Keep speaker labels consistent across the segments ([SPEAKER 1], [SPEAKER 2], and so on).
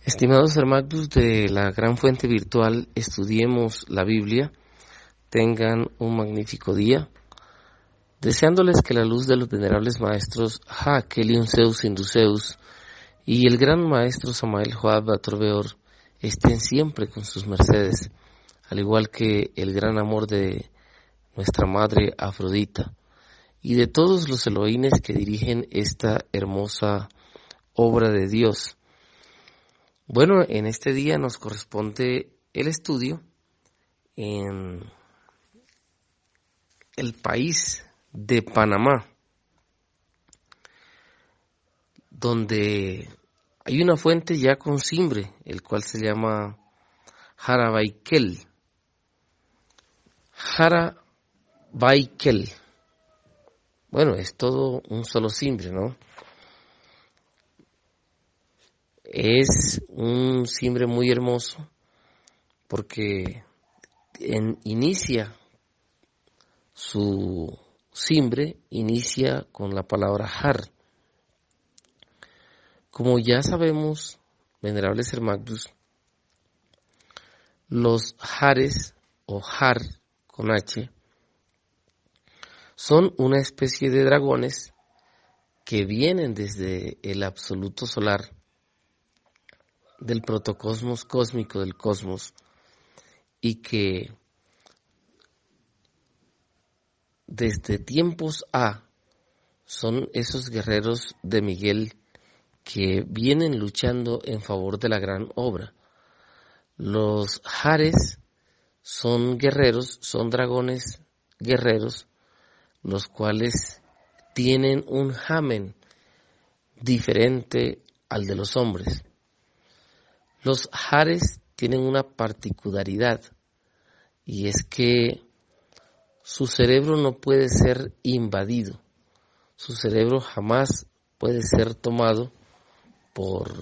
[SPEAKER 1] Estimados hermanos de la gran fuente virtual, estudiemos la Biblia, tengan un magnífico día, deseándoles que la luz de los venerables maestros Kelion Zeus Induceus y el gran maestro Samael Joab Batorbeor estén siempre con sus mercedes, al igual que el gran amor de nuestra madre Afrodita y de todos los Elohines que dirigen esta hermosa obra de Dios. Bueno, en este día nos corresponde el estudio en el país de Panamá, donde hay una fuente ya con cimbre, el cual se llama Jarabaikel. Jarabaikel. Bueno, es todo un solo cimbre, ¿no? Es un cimbre muy hermoso porque su cimbre inicia con la palabra Har. Como ya sabemos, venerables hermanos, los Hares o Har con H son una especie de dragones que vienen desde el absoluto solar del protocosmos cósmico del cosmos y que desde tiempos son esos guerreros de Miguel que vienen luchando en favor de la gran obra. Los Hares son guerreros, son dragones guerreros, los cuales tienen un hamen diferente al de los hombres. Los Hares tienen una particularidad y es que su cerebro no puede ser invadido, su cerebro jamás puede ser tomado por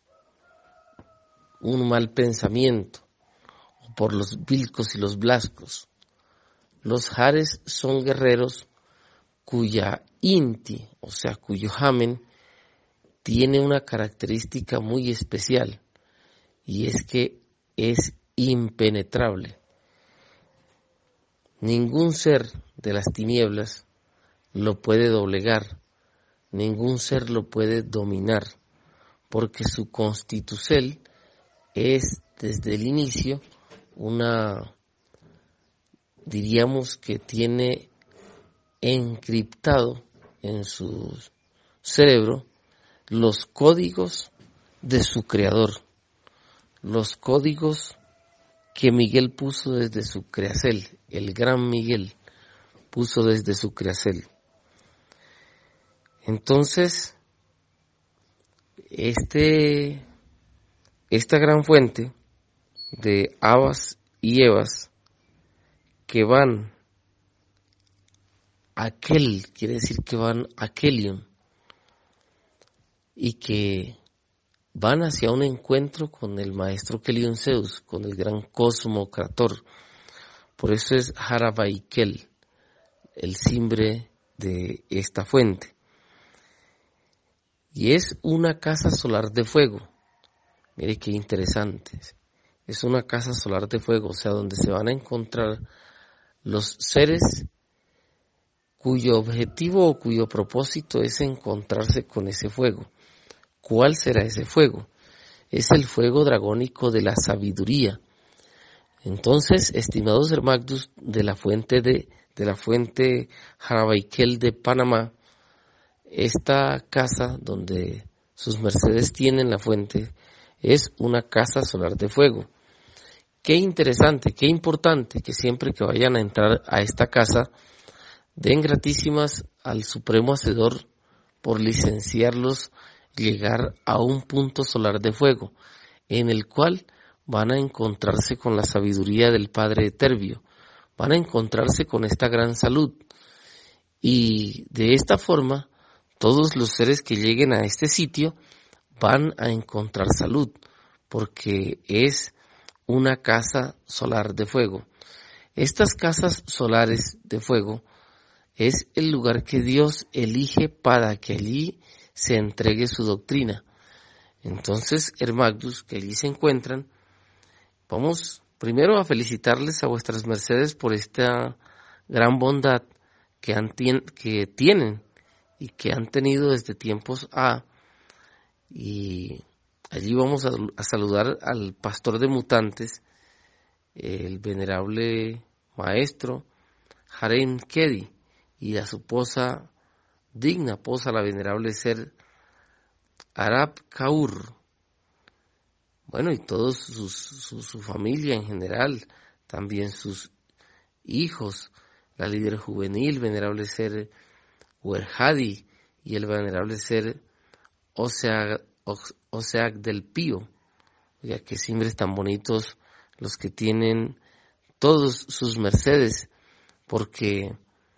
[SPEAKER 1] un mal pensamiento o por los vilcos y los blascos. Los Hares son guerreros cuya inti, o sea, cuyo hamen, tiene una característica muy especial. Y es que es impenetrable. Ningún ser de las tinieblas lo puede doblegar, ningún ser lo puede dominar, porque su constitucel es desde el inicio diríamos que tiene encriptado en su cerebro los códigos de su creador. Los códigos que Miguel puso desde su creacel, el gran Miguel puso desde su creacel. Entonces, esta gran fuente de Abas y Evas que van quiere decir que van a Kelion y que van hacia un encuentro con el maestro Kelion Zeus, con el gran Cosmocrator. Por eso es Jarabaikel, el cimbre de esta fuente. Y es una casa solar de fuego. Mire qué interesante. Es una casa solar de fuego, o sea, donde se van a encontrar los seres cuyo objetivo o cuyo propósito es encontrarse con ese fuego. ¿Cuál será ese fuego? Es el fuego dragónico de la sabiduría. Entonces, estimados hermanos de la fuente Jarabaikel de Panamá, esta casa donde sus mercedes tienen la fuente es una casa solar de fuego. Qué interesante, qué importante que siempre que vayan a entrar a esta casa den gratísimas al Supremo Hacedor por licenciarlos llegar a un punto solar de fuego, en el cual van a encontrarse con la sabiduría del Padre Eterbio, van a encontrarse con esta gran salud. Y de esta forma, todos los seres que lleguen a este sitio van a encontrar salud, porque es una casa solar de fuego. Estas casas solares de fuego es el lugar que Dios elige para que allí se entregue su doctrina. Entonces, Hermagdus, que allí se encuentran, vamos primero a felicitarles a vuestras mercedes por esta gran bondad que tienen y que han tenido desde tiempos y allí vamos a saludar al pastor de mutantes, el venerable maestro Harem Kedi, y a su digna esposa, la venerable ser Arab Kaur. Bueno, y todos su familia en general, también sus hijos, la líder juvenil, venerable ser Werhadi, y el venerable ser Oseac del Pío. Ya que simbres tan bonitos los que tienen todos sus mercedes, porque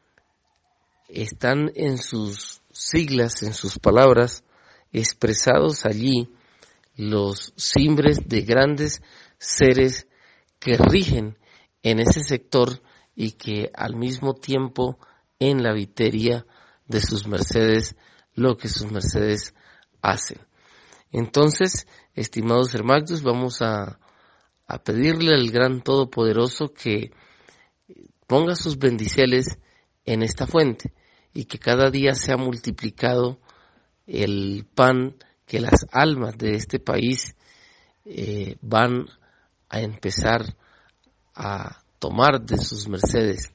[SPEAKER 1] están en sus siglas, en sus palabras, expresados allí los simbres de grandes seres que rigen en ese sector y que al mismo tiempo en la viteria de sus mercedes, lo que sus mercedes hacen. Entonces, estimados hermanos, vamos a pedirle al gran Todopoderoso que ponga sus bendiceles en esta fuente y que cada día sea multiplicado el pan que las almas de este país van a empezar a tomar de sus mercedes.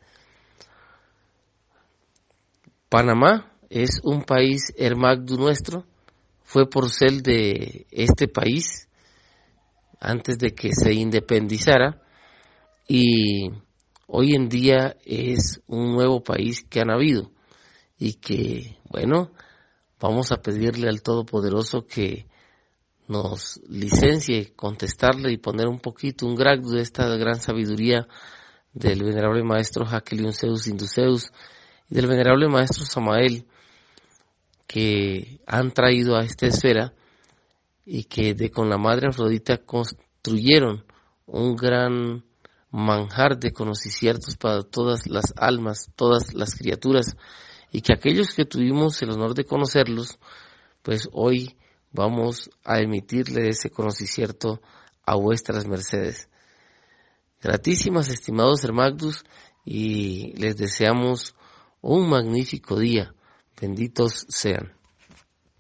[SPEAKER 1] Panamá es un país hermagdu nuestro, fue porcel de este país antes de que se independizara y hoy en día es un nuevo país que han habido y que, bueno, vamos a pedirle al Todopoderoso que nos licencie contestarle y poner un grado de esta gran sabiduría del venerable maestro Jacquelion Zeus Induceus y del venerable maestro Samael, que han traído a esta esfera y que con la madre Afrodita construyeron un gran manjar de conocimientos para todas las almas, todas las criaturas, y que aquellos que tuvimos el honor de conocerlos, pues hoy vamos a emitirle ese conocimiento a vuestras mercedes. Gratísimas, estimados hermagdus, y les deseamos un magnífico día. Benditos sean.